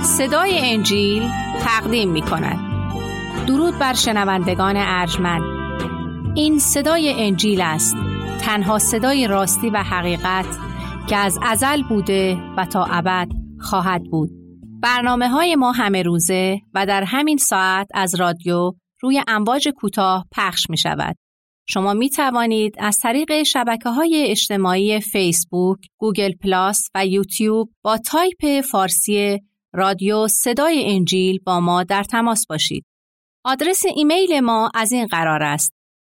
صدای انجیل تقدیم می کند. درود بر شنوندگان ارجمند. این صدای انجیل است، تنها صدای راستی و حقیقت که از ازل بوده و تا ابد خواهد بود. برنامه‌های ما همه روزه و در همین ساعت از رادیو روی امواج کوتاه پخش می شود. شما می توانید از طریق شبکه‌های اجتماعی فیسبوک، گوگل پلاس و یوتیوب با تایپ فارسی رادیو صدای انجیل با ما در تماس باشید. آدرس ایمیل ما از این قرار است: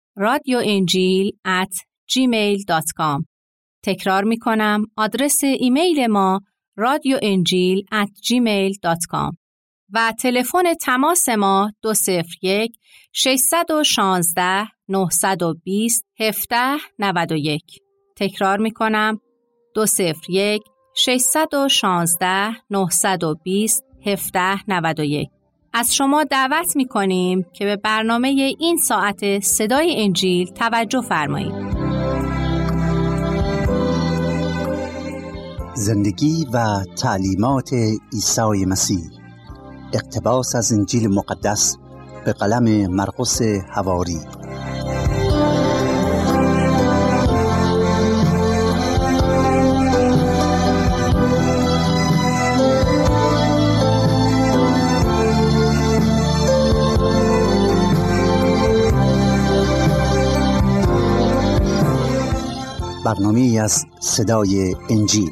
radioenjil@gmail.com. تکرار می کنم، آدرس ایمیل ما radioenjil@gmail.com و تلفن تماس ما 201 616 920 1791. تکرار می کنم، 201 616 920 1791. از شما دعوت می کنیم که به برنامه این ساعت صدای انجیل توجه فرمایید. زندگی و تعلیمات عیسی مسیح، اقتباس از انجیل مقدس به قلم مرقس حواری. برنامه از صدای انجیل.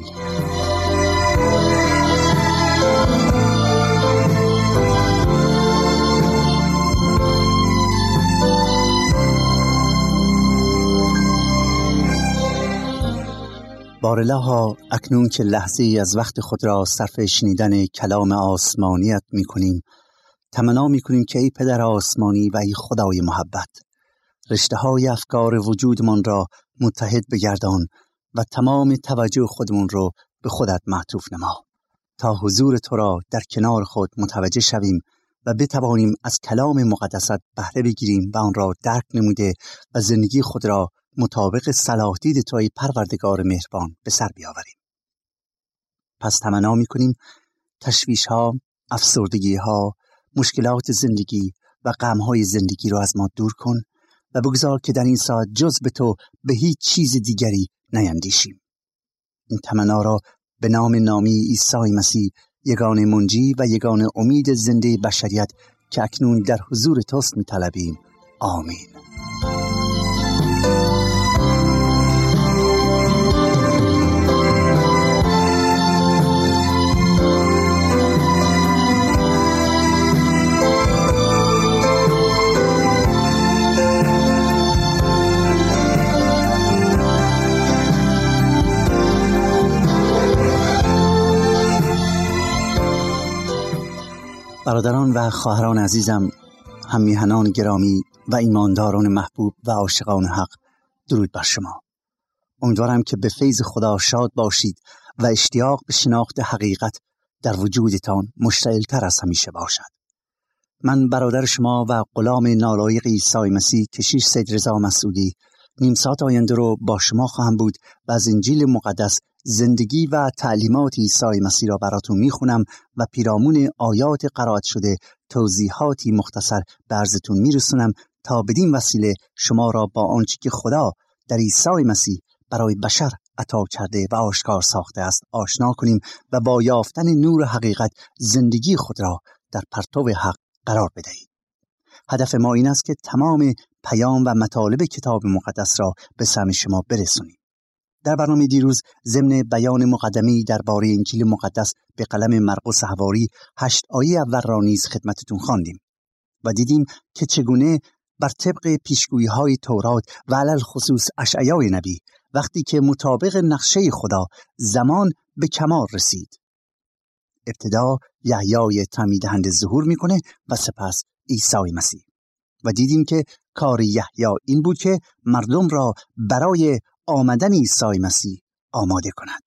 بارالها، اکنون که لحظه‌ای از وقت خود را صرف شنیدن کلام آسمانیت می‌کنیم، تمنا می‌کنیم که ای پدر آسمانی و ای خدای محبت، رشته‌های افکار وجودمان را متحد بگردان و تمام توجه خودمون رو به خودت معطوف نما تا حضور تو را در کنار خود متوجه شویم و بتوانیم از کلام مقدست بهره بگیریم و آن را درک نموده و زندگی خود را مطابق صلاح دید توی پروردگار مهربان به سر بیاوریم. پس تمنا می‌کنیم تشویش‌ها، افسردگی‌ها، مشکلات زندگی و غم‌های زندگی را از ما دور کن و بگذار که در این ساعت جز به تو به هیچ چیز دیگری نیندیشیم. این تمنا را به نام نامی عیسی مسیح، یگانه منجی و یگانه امید زنده بشریت که اکنون در حضور توست می‌طلبیم. آمین. برادران و خواهران عزیزم، هم میهنان گرامی و ایمانداران محبوب و عاشقان حق، درود بر شما. امیدوارم که به فیض خدا شاد باشید و اشتیاق به شناخت حقیقت در وجودتان مشتعل‌تر از همیشه باشد. من برادر شما و غلام نالایق عیسی مسیح کشیش سید رضا مسعودی نیم ساعت آینده رو با شما خواهم بود و از انجیل مقدس زندگی و تعلیمات عیسی مسیح را براتون میخونم و پیرامون آیات قرائت شده توضیحاتی مختصر به عرضتون میرسونم تا بدین وسیله شما را با آنچه که خدا در عیسی مسیح برای بشر عطا کرده و آشکار ساخته است آشنا کنیم و با یافتن نور حقیقت زندگی خود را در پرتو حق قرار بدهید. هدف ما این است که تمام پیام و مطالب کتاب مقدس را به سمع شما برسونیم. در برنامه دیروز ضمن بیان مقدمی درباره انجیل مقدس به قلم مرقس حواری 8 آیه اول را نیز خدمتتون خواندیم و دیدیم که چگونه بر طبق پیشگویی‌های تورات و علل خصوص اشعیا نبی وقتی که مطابق نقشه خدا زمان به کمال رسید، ابتدا یحیای تعمید دهنده ظهور میکنه و سپس عیسی مسیح و دیدیم که کار یحیی این بود که مردم را برای آمدن عیسی مسیح آماده کند.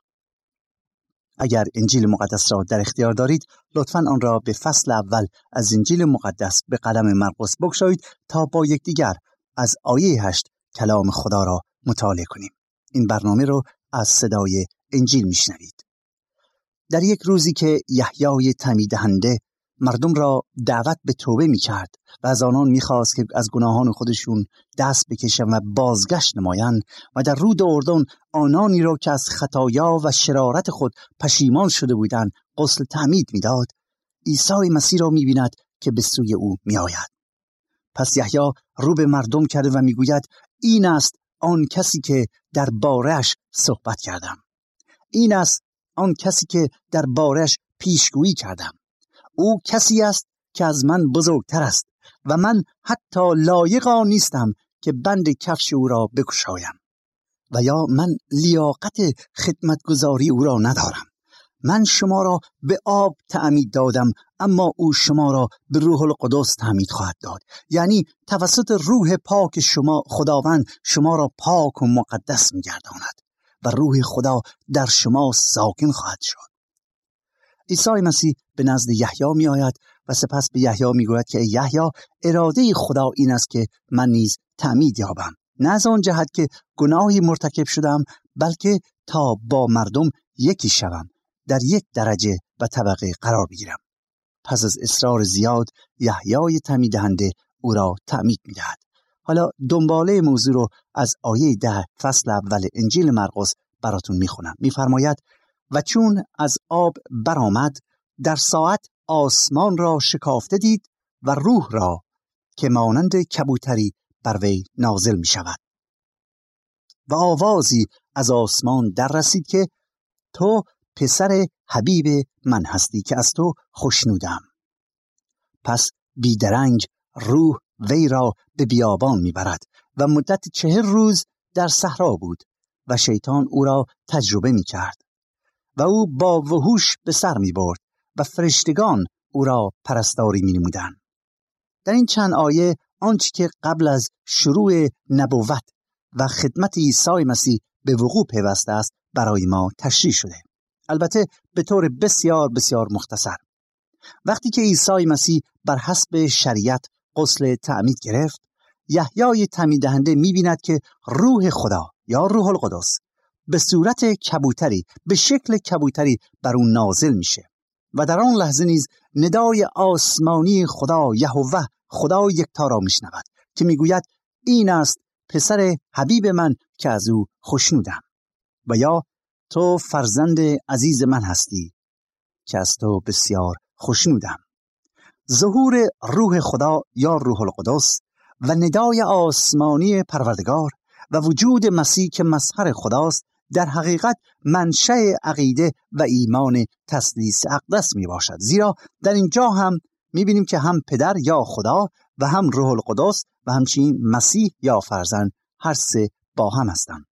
اگر انجیل مقدس را در اختیار دارید لطفاً آن را به فصل اول از انجیل مقدس به قلم مرقس بگشایید تا با یکدیگر از آیه 8 کلام خدا را مطالعه کنیم. این برنامه را از صدای انجیل میشنوید. در یک روزی که یحیای تعمید دهنده مردم را دعوت به توبه می کرد و از آنان می خواست که از گناهان خودشون دست بکشند و بازگشت نمایند و در رود اردن آنانی را که از خطایا و شرارت خود پشیمان شده بودند غسل تعمید می داد، عیسی مسیح را می بیند که به سوی او می آید. پس یحیی رو به مردم کرده و می گوید این است آن کسی که در باره‌اش صحبت کردم. این است آن کسی که در باره‌اش پیشگویی کردم. او کسی است که از من بزرگتر است و من حتی لایق آن نیستم که بند کفش او را بگشایم و یا من لیاقت خدمتگزاری او را ندارم. من شما را به آب تعمید دادم اما او شما را به روح القدس تعمید خواهد داد. یعنی توسط روح پاک شما خداوند شما را پاک و مقدس می‌گرداند و روح خدا در شما ساکن خواهد شد. عیسی مسیح به نزد یحیی می آید و سپس به یحیی می گوید که یحیی اراده خدا این است که من نیز تعمید یابم، نه از آن جهت که گناهی مرتکب شدم بلکه تا با مردم یکی شوم، در یک درجه و طبقه قرار بگیرم. پس از اصرار زیاد یحیای تعمید دهنده او را تعمید می دهد. حالا دنباله موضوع رو از آیه 10 فصل اول انجیل مرقس براتون می خونم. می فرماید و چون از آب برآمد در ساعت آسمان را شکافته دید و روح را که مانند کبوتری بر وی نازل می شود و آوازی از آسمان در رسید که تو پسر حبیب من هستی که از تو خوشنودم. پس بیدرنگ روح وی را به بیابان می برد و مدت 40 روز در صحرا بود و شیطان او را تجربه می کرد و او با وحوش به سر می برد و فرشتگان او را پرستاری می نمودند. در این چند آیه آنچه که قبل از شروع نبوت و خدمت عیسی مسیح به وقوع پیوسته است برای ما تشریح شده، البته به طور بسیار بسیار مختصر. وقتی که عیسی مسیح بر حسب شریعت غسل تعمید گرفت، یحیای تعمید دهنده می بیند که روح خدا یا روح القدس به صورت کبوتری، به شکل کبوتری بر اون نازل میشه و در آن لحظه نیز ندای آسمانی خدا یهوه خدا یکتا را میشنود که میگوید این است پسر حبیب من که از او خوشنودم و یا تو فرزند عزیز من هستی که از تو بسیار خوشنودم. ظهور روح خدا یا روح القدس و ندای آسمانی پروردگار و وجود مسیح که مظهر خداست در حقیقت منشأ عقیده و ایمان تثلیث اقدس می باشد، زیرا در اینجا هم می بینیم که هم پدر یا خدا و هم روح القدس و همچنین مسیح یا فرزند هر سه با هم هستند.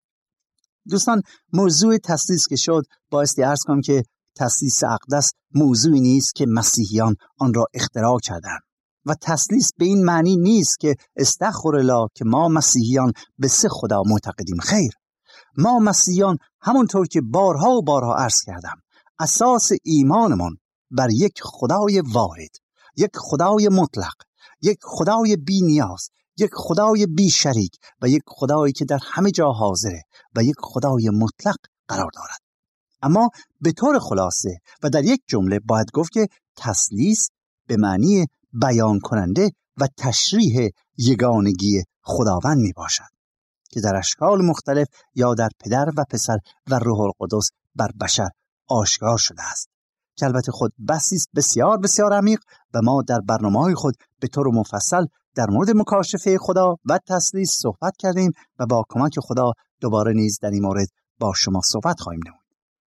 دوستان، موضوع تثلیث که شد بایستی عرض کنم که تثلیث اقدس موضوعی نیست که مسیحیان آن را اختراع کردند و تثلیث به این معنی نیست که استغفر الله که ما مسیحیان به سه خدا معتقدیم. خیر، ما مسیحیان همونطور که بارها و بارها عرض کردم اساس ایمانمان بر یک خدای واحد، یک خدای مطلق، یک خدای بی نیاز، یک خدای بی شریک و یک خدایی که در همه جا حاضره و یک خدای مطلق قرار دارد. اما به طور خلاصه و در یک جمله باید گفت که تثلیث به معنی بیان کننده و تشریح یگانگی خداوند می باشد که در اشکال مختلف یا در پدر و پسر و روح القدس بر بشر آشکار شده است، که البته خود بحثی بسیار بسیار عمیق و ما در برنامه‌های خود به طور مفصل در مورد مکاشفه خدا و تثلیث صحبت کردیم و با کمک خدا دوباره نیز در این مورد با شما صحبت خواهیم نمود.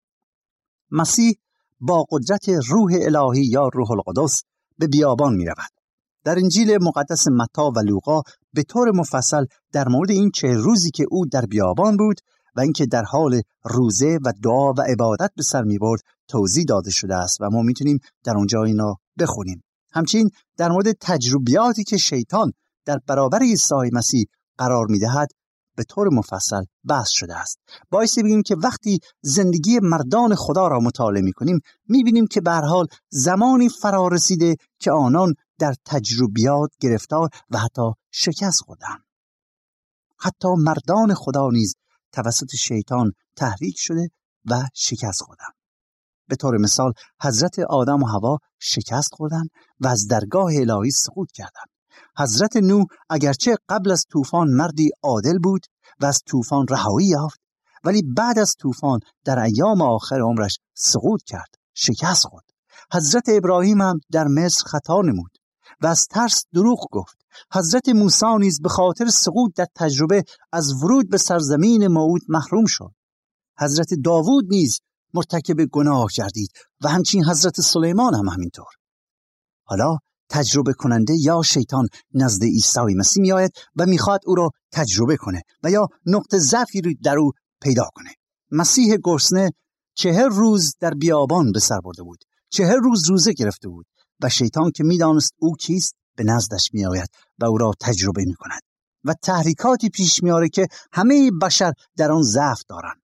مسیح با قدرت روح الهی یا روح القدس به بیابان می رود. در انجیل مقدس متی و لوقا به طور مفصل در مورد این 40 روزی که او در بیابان بود و اینکه در حال روزه و دعا و عبادت به سر می برد توضیح داده شده است و ما میتونیم در اونجا اینا بخونیم. همچنین در مورد تجربیاتی که شیطان در برابر عیسی مسیح قرار میدهد به طور مفصل بحث شده است. باعث بگیم که وقتی زندگی مردان خدا را مطالعه میکنیم میبینیم که به هر حال زمانی فرا رسیده که آنان در تجربیات گرفتار و حتی شکست خوردند. حتی مردان خدا نیز توسط شیطان تحریک شده و شکست خوردند. به طور مثال حضرت آدم و حوا شکست خوردن و از درگاه الهی سقوط کردند. حضرت نوح اگرچه قبل از طوفان مردی عادل بود و از طوفان رهایی یافت، ولی بعد از طوفان در ایام آخر عمرش سقوط کرد، شکست خورد. حضرت ابراهیم هم در مصر خطا نمود و از ترس دروغ گفت. حضرت موسی نیز به خاطر سقوط در تجربه از ورود به سرزمین موعود محروم شد. حضرت داوود نیز مرتکب گناه گردید و همچنین حضرت سلیمان هم همینطور. حالا تجربه کننده یا شیطان نزد عیسی مسیح می آید و میخواد او را تجربه کنه و یا نقطه ضعفی رو در او پیدا کنه. مسیح گرسنه 40 روز در بیابان به سر برده بود، 40 روز روزه گرفته بود و شیطان که میدانست او کیست به نزدش می آید و او را تجربه می کند و تحریکاتی پیش میاره که همه بشر در آن ضعف دارند.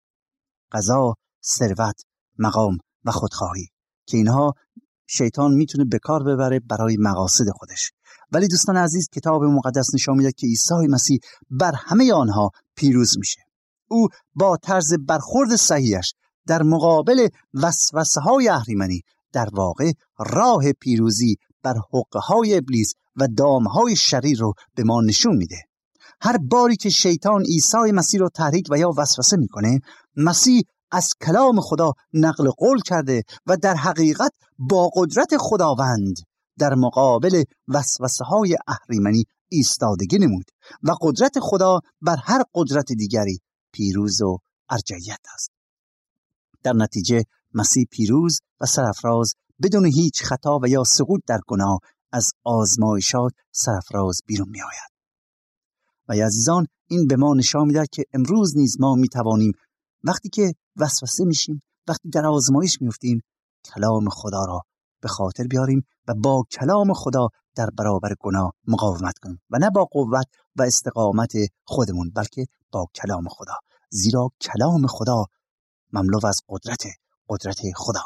غذا، ثروت، مقام و خودخواهی که اینها شیطان میتونه به کار ببره برای مقاصد خودش. ولی دوستان عزیز، کتاب مقدس نشان میده که عیسی مسیح بر همه آنها پیروز میشه. او با طرز برخورد صحیحش در مقابل وسوسه‌های اهریمنی در واقع راه پیروزی بر حقه‌های ابلیس و دامهای شریر رو به ما نشون میده. هر باری که شیطان عیسی مسیح رو تحریک و یا وسوسه میکنه، مسیح از کلام خدا نقل قول کرده و در حقیقت با قدرت خداوند در مقابل وسوسه‌های اهریمنی ایستادگی نمود و قدرت خدا بر هر قدرت دیگری پیروز و ارجحیت است. در نتیجه مسیح پیروز و سرافراز بدون هیچ خطا و یا سقوط در گناه از آزمایشات سرافراز بیرون می آید. و عزیزان، این به ما نشان می‌دهد که امروز نیز ما می‌توانیم وقتی که وسوسه میشیم، وقتی در آزمایش میفتیم، کلام خدا را به خاطر بیاریم و با کلام خدا در برابر گناه مقاومت کنیم و نه با قوت و استقامت خودمون، بلکه با کلام خدا، زیرا کلام خدا مملو از قدرت خدا.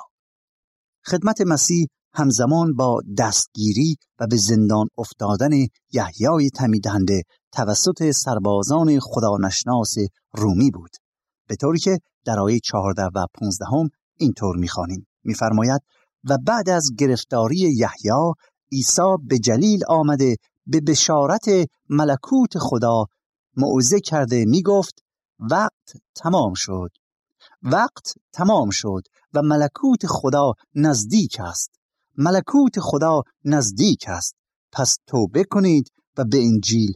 خدمت مسیح همزمان با دستگیری و به زندان افتادن یحیای تعمیددهنده توسط سربازان خدانشناس رومی بود، به طوری که در آیه 14 و 15 اینطور می‌خوانیم. می‌فرماید و بعد از گرفتاری یحیی عیسی به جلیل آمده به بشارت ملکوت خدا موعظه کرده میگفت وقت تمام شد و ملکوت خدا نزدیک است. ملکوت خدا نزدیک است. پس توبه کنید و به انجیل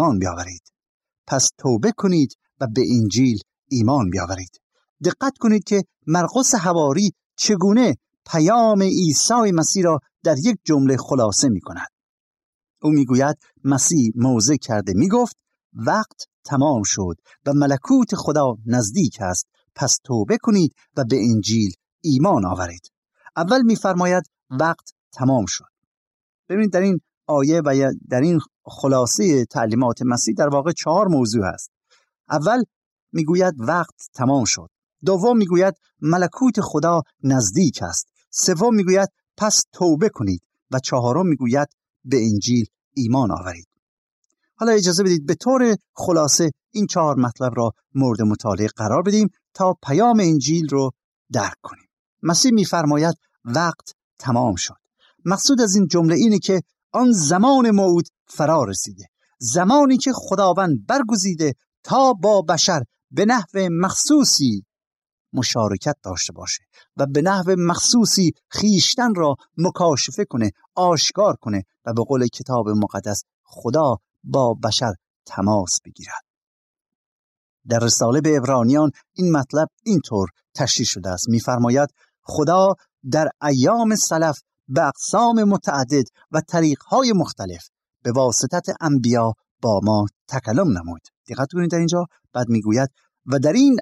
ایمان بیاورید. دقت کنید که مرقس حواری چگونه پیام عیسی مسیح را در یک جمله خلاصه می کند. او می گوید مسیح موعظه کرده می گفت وقت تمام شد و ملکوت خدا نزدیک است. پس توبه کنید و به انجیل ایمان آورید. اول می فرماید وقت تمام شد. ببینید در این آیه و در این خلاصه تعلیمات مسیح در واقع 4 موضوع هست. اول می گوید وقت تمام شد. دوم می گوید ملکوت خدا نزدیک است. سوم می گوید پس توبه کنید و چهارم می گوید به انجیل ایمان آورید. حالا اجازه بدید به طور خلاصه این 4 مطلب را مورد مطالعه قرار بدیم تا پیام انجیل رو درک کنیم. مسیح می فرماید وقت تمام شد. مقصود از این جمله اینه که آن زمان موعود فرا رسیده، زمانی که خداوند برگزیده تا با بشر به نحو مخصوصی مشارکت داشته باشه و به نحو مخصوصی خیشتن را مکاشفه کنه، آشکار کنه و به قول کتاب مقدس خدا با بشر تماس بگیرد. در رساله به عبرانیان این مطلب اینطور تشریح شده است. می‌فرماید خدا در ایام سلف به اقسام متعدد و طریق‌های مختلف به واسطت انبیا با ما تکلم نمود. دقت کنید در اینجا بعد میگوید و در این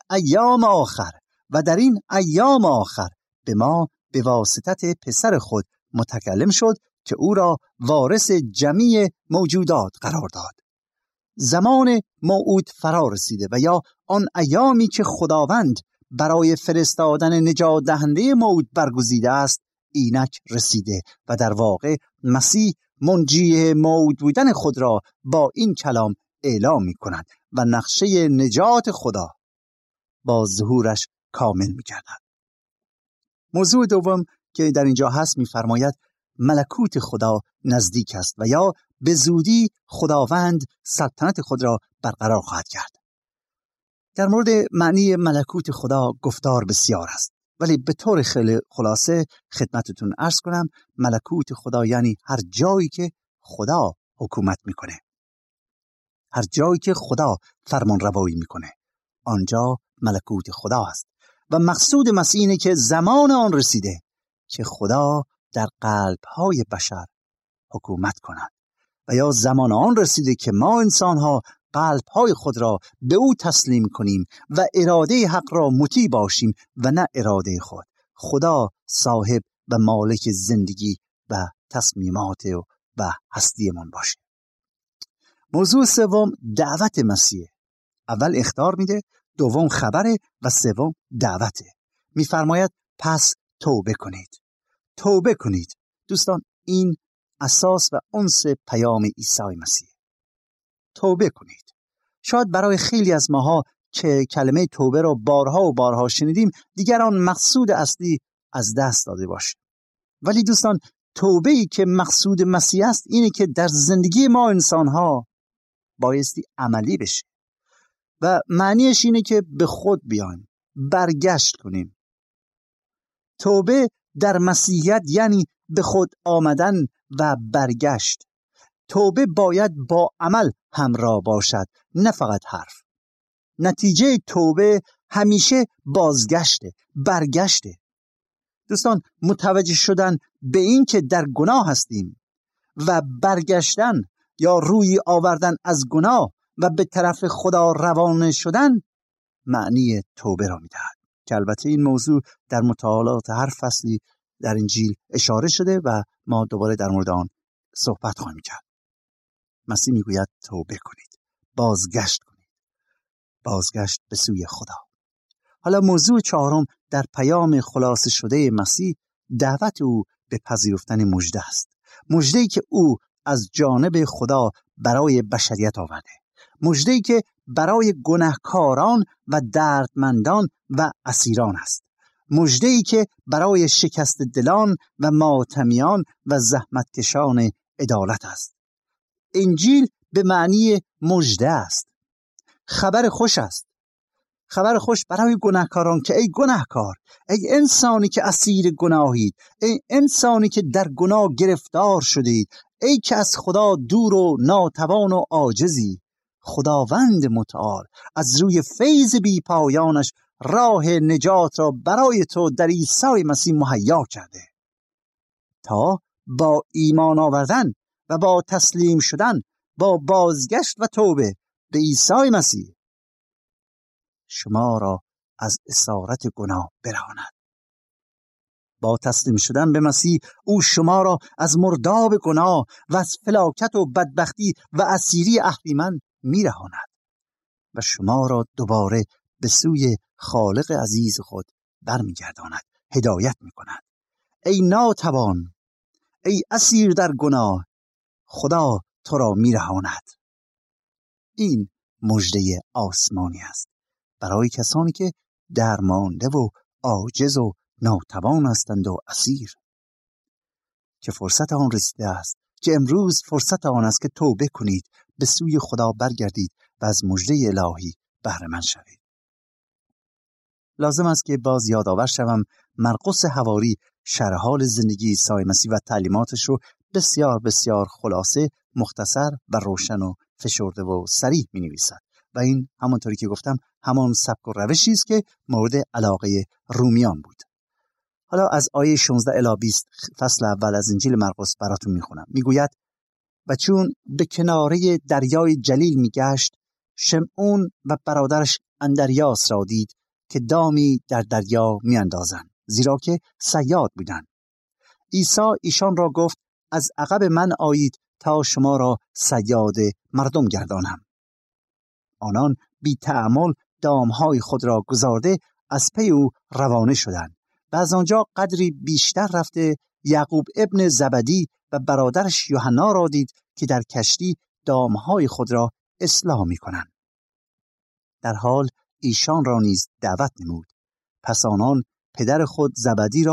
ایام آخر به ما به واسطت پسر خود متکلم شد که او را وارث جمیع موجودات قرار داد. زمان موعود فرا رسیده و یا آن ایامی که خداوند برای فرستادن نجات دهنده موعود برگزیده است اینک رسیده و در واقع مسیح منجی موعود بودن خود را با این کلام اعلام می کند و نقشه نجات خدا با ظهورش کامل می گردد. موضوع دوم که در اینجا هست می‌فرماید ملکوت خدا نزدیک است و یا به زودی خداوند سلطنت خود را برقرار خواهد کرد. در مورد معنی ملکوت خدا گفتار بسیار است، ولی به طور خیلی خلاصه خدمتتون عرض کنم ملکوت خدا یعنی هر جایی که خدا حکومت میکنه، هر جایی که خدا فرمان روایی میکنه، آنجا ملکوت خدا است. و مقصود مسیح اینه که زمان آن رسیده که خدا در قلب‌های بشر حکومت کند و یا زمان آن رسیده که ما انسان‌ها قلب‌های خود را به او تسلیم کنیم و اراده حق را مطیع باشیم و نه اراده خود. خدا صاحب و مالک زندگی و تصمیمات و هستیمان باشه. موضوع سوم دعوت مسیح. اول اخطار میده، دوم خبره و سوم دعوته. میفرماید پس توبه کنید. توبه کنید. دوستان این اساس و انس پیام عیسی مسیح. توبه کنید. شاید برای خیلی از ماها که کلمه توبه را بارها و بارها شنیدیم دیگر آن مقصود اصلی از دست داده باشه. ولی دوستان توبه‌ای که مقصود مسیح است اینه که در زندگی ما انسان‌ها بایستی عملی بشه و معنیش اینه که به خود بیایم، برگشت کنیم. توبه در مسیحیت یعنی به خود آمدن و برگشت. توبه باید با عمل همراه باشد، نه فقط حرف. نتیجه توبه همیشه بازگشته، برگشته. دوستان متوجه شدن به این که در گناه هستیم و برگشتن یا روی آوردن از گناه و به طرف خدا روانه شدن معنی توبه را می‌دهد، که البته این موضوع در مطالعات هر فصلی در انجیل اشاره شده و ما دوباره در مورد آن صحبت خواهیم کرد. مسیح میگوید توبه کنید، بازگشت کنید، بازگشت به سوی خدا. حالا موضوع چهارم در پیام خلاصه شده مسیح دعوت او به پذیرفتن مژده است. مژده‌ای که او از جانب خدا برای بشریت آورده، مژده‌ای که برای گناهکاران و دردمندان و اسیران است، مژده‌ای که برای شکست دلان و ماتمیان و زحمتکشان عدالت است. انجیل به معنی مژده است، خبر خوش است. خبر خوش برای گناهکاران که ای گناهکار، ای انسانی که اسیر گناهید، ای انسانی که در گناه گرفتار شدید، ای که از خدا دور و ناتوان و عاجزی، خداوند متعال از روی فیض بی پایانش راه نجات را برای تو در عیسی مسیح مهیا کرده تا با ایمان آوردن و با تسلیم شدن، با بازگشت و توبه به عیسی مسیح شما را از اسارت گناه برهاند. با تسلیم شدن به مسیح او شما را از مرداب گناه و از فلاکت و بدبختی و اسیری اهریمن میرهاند و شما را دوباره به سوی خالق عزیز خود برمیگرداند، هدایت میکند. ای ناتوان، ای اسیر در گناه، خدا تو را میرهاند. این مژده آسمانی است برای کسانی که درمانده و عاجز و ناتوان هستند و اسیر، که فرصت آن رسیده است، که امروز فرصت آن است که توبه کنید، به سوی خدا برگردید و از مژده الهی بهره مند شوید. لازم است که باز یادآور شوم مرقس حواری شرح حال زندگی عیسی مسیح و تعلیماتش رو بسیار بسیار خلاصه، مختصر و روشن و فشرده و صریح می‌نویسد و این همونطوری که گفتم همان سبک و روشی است که مورد علاقه رومیان بود. حالا از آیه 16 الی 20 فصل اول از انجیل مرقس براتون میخونم. میگوید و چون به کناره دریای جلیل میگشت، شمعون و برادرش اندریاس را دید که دامی در دریا میاندازند، زیرا که صیاد بودند. عیسی ایشان را گفت از عقب من آیید تا شما را صیاد مردم گردانم. آنان بی تأمل دامهای خود را گذارده از پی او روانه شدند و از آنجا قدری بیشتر رفته یعقوب ابن زبدی و برادرش یوحنا را دید که در کشتی دامهای خود را اصلاح می‌کنند. در حال ایشان را نیز دعوت نمود. پس آنان پدر خود زبدی را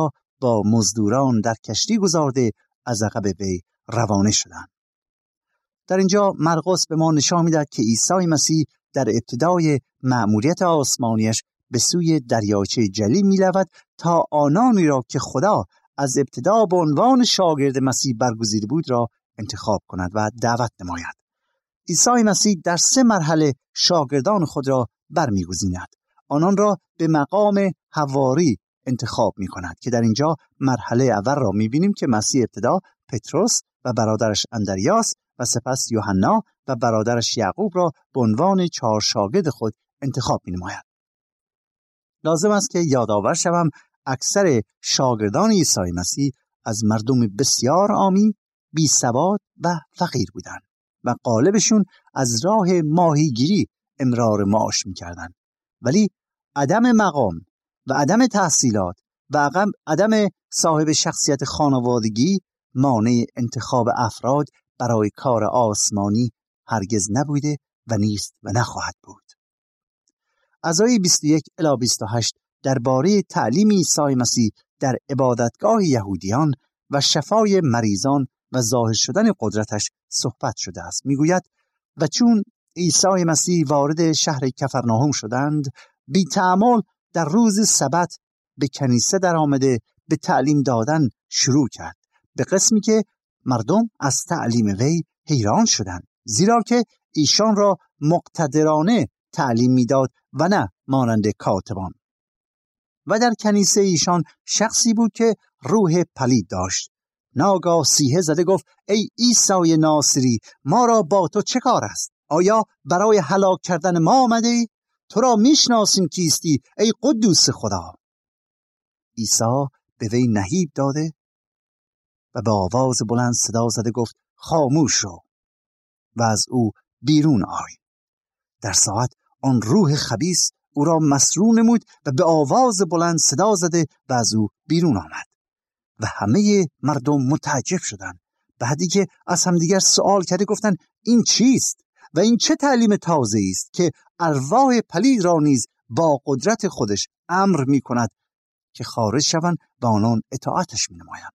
با مزدوران در کشتی گذارده از عقب وی روانه شدند. در اینجا مرقس به ما نشان می‌دهد که عیسی مسیح در ابتدای مأموریت آسمانیش به سوی دریاچه جلیل می‌رود تا آنانی را که خدا از ابتدا به عنوان شاگرد مسیح برگزیده بود را انتخاب کند و دعوت نماید. عیسی مسیح در 3 مرحله شاگردان خود را برمی‌گزیند. آنان را به مقام حواری انتخاب می‌کند که در اینجا مرحله اول را می‌بینیم که مسیح ابتدا پتروس و برادرش اندریاس و سپس یوحنا و برادرش یعقوب را به عنوان 4 شاگرد خود انتخاب می‌نماید. لازم است که یادآور شوم اکثر شاگردان عیسی مسیح از مردم بسیار عامی، بی‌سواد و فقیر بودند و غالبشون از راه ماهیگیری امرار معاش می‌کردند. ولی عدم مقام و عدم تحصیلات و عدم صاحب شخصیت خانوادگی مانع انتخاب افراد برای کار آسمانی هرگز نبوده و نیست و نخواهد بود. آیه 21 الی 28 درباره تعلیم عیسی مسیح در عبادتگاه یهودیان و شفای مریضان و ظاهر شدن قدرتش صحبت شده است. میگوید و چون عیسی مسیح وارد شهر کفرناهم شدند، بی تأمل در روز سبت به کنیسه در آمده به تعلیم دادن شروع کرد، به قسمی که مردم از تعلیم وی حیران شدند، زیرا که ایشان را مقتدرانه تعلیم میداد و نه مانند کاتبان. و در کنیسه ایشان شخصی بود که روح پلید داشت. ناگاه صیحه زده گفت ای عیسی ناصری، ما را با تو چه کار است؟ آیا برای هلاک کردن ما آمده؟ تو را میشناسیم کیستی ای قدوس خدا. عیسی به وی نهیب داده و به آواز بلند صدا زده گفت خاموش شو و از او بیرون آی. در ساعت آن روح خبیث او را مسرور نمود و به آواز بلند صدا زده و از او بیرون آمد و همه مردم متعجب شدند. بعدی که از همدیگر سوال کرده گفتند این چیست و این چه تعلیم تازه است که ارواح پلید را نیز با قدرت خودش امر می کند که خارج شوند و آنان اطاعتش می نمایند.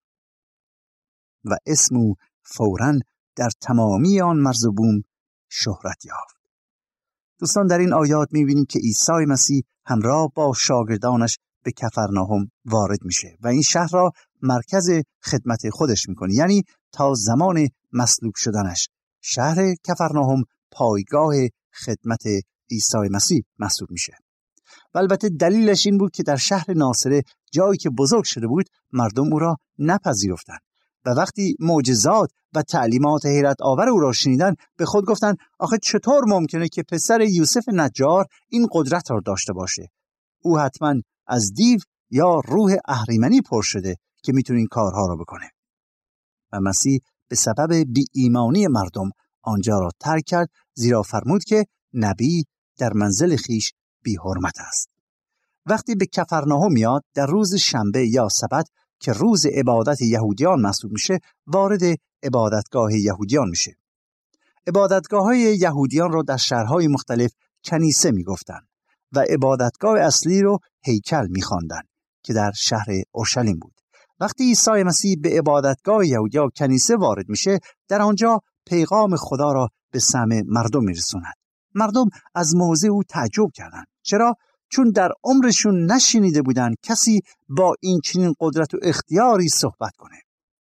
و اسم او فوراً در تمامی آن مرز و بوم شهرت یافت. دوستان، در این آیات می بینیم که عیسی مسیح همراه با شاگردانش به کفرناهم وارد میشه و این شهر را مرکز خدمت خودش میکنه، یعنی تا زمان مصلوب شدنش شهر کفرناهم پایگاه خدمت عیسی مسیح محسوب میشه. و البته دلیلش این بود که در شهر ناصره، جایی که بزرگ شده بود، مردم او را نپذیرفتند و وقتی معجزات و تعلیمات حیرت آور او را شنیدن به خود گفتن آخه چطور ممکنه که پسر یوسف نجار این قدرت را داشته باشه؟ او حتما از دیو یا روح اهریمنی پر شده که میتونه این کارها را بکنه. و مسیح به سبب بی ایمانی مردم آنجا را ترک کرد، زیرا فرمود که نبی در منزل خیش بی حرمت است. وقتی به کفرناهم میاد در روز شنبه یا سبت که روز عبادت یهودیان محسوب میشه، وارد عبادتگاه یهودیان میشه. عبادتگاه‌های یهودیان را در شهرهای مختلف کنیسه میگفتن و عبادتگاه اصلی رو هیکل میخواندن که در شهر اورشلیم بود. وقتی عیسی مسیح به عبادتگاه یهودیان کنیسه وارد میشه، در آنجا پیغام خدا را به سمع مردم میرسوند. مردم از موضع او تعجب کردند. چرا؟ چون در عمرشون نشنیده بودند کسی با این چنین قدرت و اختیاری صحبت کنه.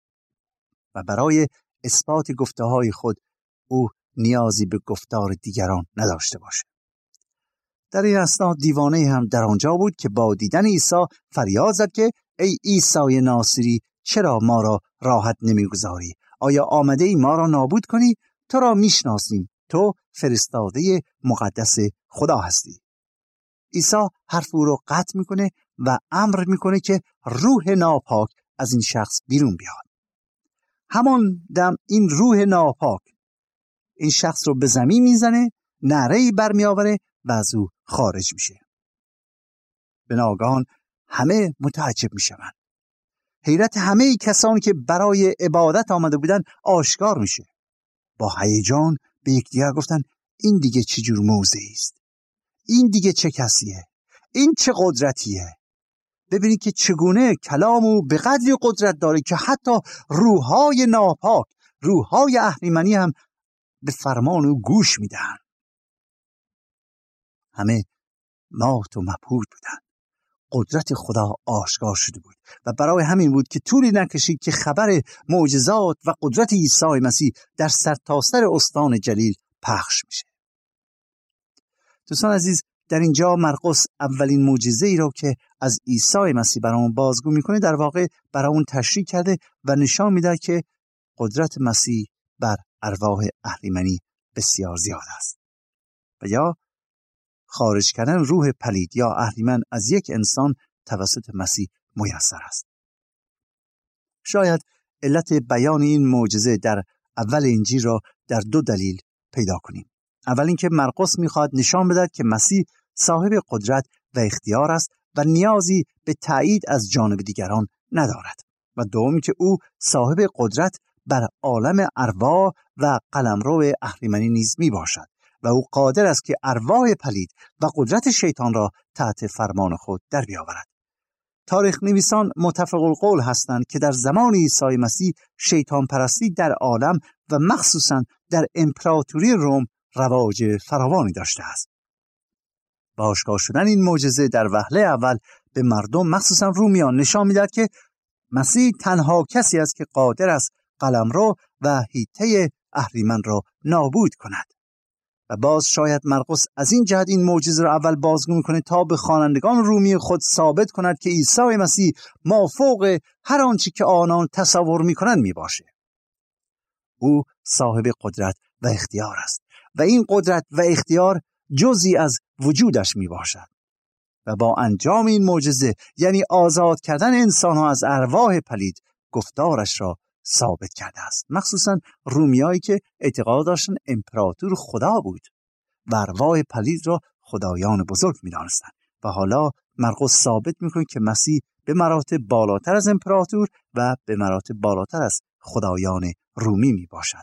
و برای اثبات گفته‌های خود او نیازی به گفتار دیگران نداشته باشه. در این اثنا دیوانه هم در آنجا بود که با دیدن عیسی فریاد زد که ای عیسی ناصری، چرا ما را راحت نمیگذاری؟ آیا آمده ای ما را نابود کنی؟ تو را میشناسیم، تو فرستاده مقدس خدا هستی. عیسی حرف او را قطع میکنه و امر میکنه که روح ناپاک از این شخص بیرون بیاد. همان دم این روح ناپاک این شخص رو به زمین میزنه، نعره‌ای برمیآوره و از او خارج میشه. به ناگهان همه متعجب میشوند. حیرت همه کسانی که برای عبادت آمده بودن آشکار میشه. با هیجان به یکدیگر گفتن این دیگه چه جور موضعی است؟ این دیگه چه کسیه؟ این چه قدرتیه؟ ببینید که چگونه کلام او به قدری قدرت داره که حتی روح‌های ناپاک، روح‌های اهریمنی هم به فرمان او گوش میدن. همه مات و مبهوت بودن. قدرت خدا آشکار شده بود و برای همین بود که طولی نکشید که خبر معجزات و قدرت عیسی مسیح در سرتاسر استان جلیل پخش میشه. دوستان عزیز، در اینجا مرقس اولین معجزه ای را که از عیسی مسیح برامون بازگو میکنه در واقع برامون تشریح کرده و نشان میده که قدرت مسیح بر ارواح اهریمنی بسیار زیاد است و یا خارج کردن روح پلید یا اهریمن از یک انسان توسط مسیح میسر است. شاید علت بیان این معجزه در اول انجیل را در دو دلیل پیدا کنیم. اول اینکه مرقس میخواد نشان بدهد که مسیح صاحب قدرت و اختیار است و نیازی به تایید از جانب دیگران ندارد و دوم که او صاحب قدرت بر عالم ارواح و قلمرو اهریمنی نیز می باشد و او قادر است که ارواح پلید و قدرت شیطان را تحت فرمان خود در بیاورد. تاریخ نویسان متفق القول هستند که در زمان عیسی مسیح شیطان پرستی در عالم و مخصوصاً در امپراتوری روم رواج فراوانی داشته است. با آشکار شدن این معجزه در وهله اول به مردم مخصوصاً رومیان نشان می‌دهد که مسیح تنها کسی است که قادر است قلمرو و حیطه اهریمن را نابود کند. و باز شاید مرقس از این جهت این معجزه را اول بازگو می‌کند تا به خوانندگان رومی خود ثابت کند که عیسی مسیح مافوق هر آنچه که آنان تصور می‌کنند میباشه. او صاحب قدرت و اختیار است و این قدرت و اختیار جزئی از وجودش میباشد و با انجام این معجزه یعنی آزاد کردن انسان‌ها از ارواح پلید گفتارش را ثابت کرده است. مخصوصا رومیایی که اعتقاد داشتن امپراتور خدا بود و ارواح پلید را خدایان بزرگ می‌دانستند و حالا مرقس ثابت می‌کند که مسیح به مراتب بالاتر از امپراتور و به مراتب بالاتر از خدایان رومی میباشد.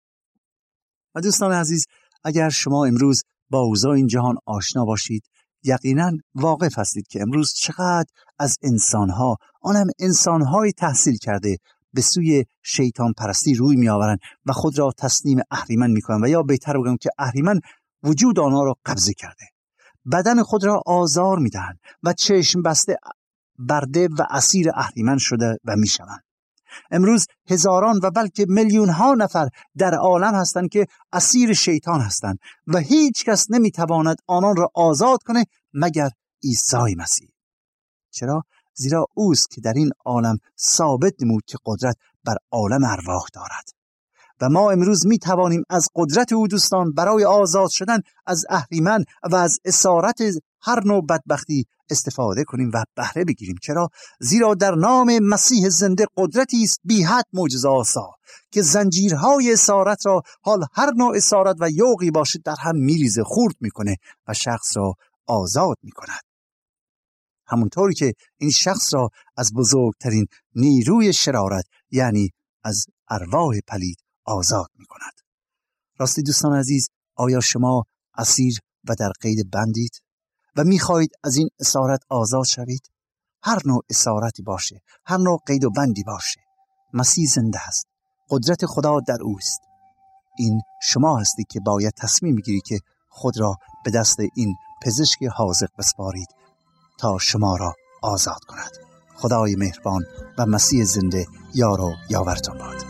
و دوستان عزیز، اگر شما امروز با اوضاع این جهان آشنا باشید یقینا واقف هستید که امروز چقدر از انسان‌ها، آنهم انسان‌های تحصیل کرده، به سوی شیطان پرستی روی می آورند و خود را تسلیم اهریمن می کنند و یا بهتر بگم که اهریمن وجود آنها را قبضه کرده، بدن خود را آزار می دهند و چشم بسته برده و اسیر اهریمن شده و می شوند. امروز هزاران و بلکه میلیون ها نفر در عالم هستند که اسیر شیطان هستند و هیچ کس نمی تواند آنان را آزاد کنه مگر عیسی مسیح. چرا؟ زیرا اوست که در این عالم ثابت نمود که قدرت بر عالم ارواح دارد و ما امروز می توانیم از قدرت او دوستان برای آزاد شدن از اهریمن و از اسارت هر نوع بدبختی استفاده کنیم و بهره بگیریم. چرا؟ زیرا در نام مسیح زنده قدرتی است بی حد معجزه‌آسا که زنجیرهای اسارت را، حال هر نوع اسارت و یوغی باشد، در هم میریزه، خورد میکنه و شخص را آزاد میکند. همونطوری که این شخص را از بزرگترین نیروی شرارت یعنی از ارواح پلید آزاد میکند. راستی دوستان عزیز، آیا شما اسیر و در قید بندید و میخواهید از این اسارت آزاد شوید؟ هر نوع اسارتی باشه، هر نوع قید و بندی باشه، مسیح زنده است، قدرت خدا در اوست. این شما هستی که باید تصمیم بگیری که خود را به دست این پزشک حاذق بسپارید تا شما را آزاد کند. خدای مهربان و مسیح زنده یار و یاورتان باد.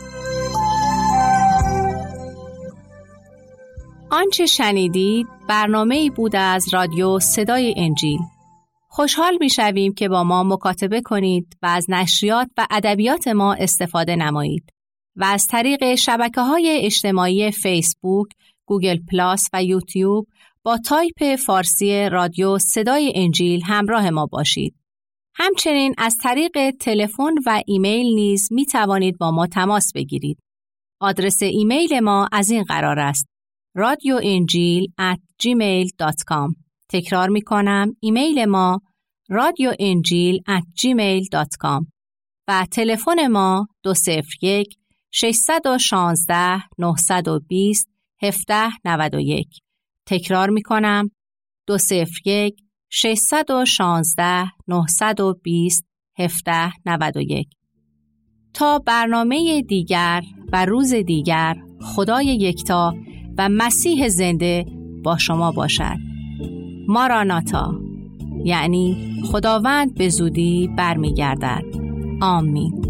آنچه شنیدید برنامه‌ای بود از رادیو صدای انجیل. خوشحال می‌شویم که با ما مکاتبه کنید و از نشریات و ادبیات ما استفاده نمایید و از طریق شبکه‌های اجتماعی فیسبوک، گوگل پلاس و یوتیوب با تایپ فارسی رادیو صدای انجیل همراه ما باشید. همچنین از طریق تلفن و ایمیل نیز می توانید با ما تماس بگیرید. آدرس ایمیل ما از این قرار است: radioinjil@gmail.com. تکرار می کنم، ایمیل ما radioinjil@gmail.com و تلفن ما 201-616-920-1791. تکرار می کنم، 201-616-920-1791. 616 920 1791. تا برنامه دیگر و روز دیگر، خدای یکتا و مسیح زنده با شما باشد. ماراناتا، یعنی خداوند به زودی برمیگردد. آمین.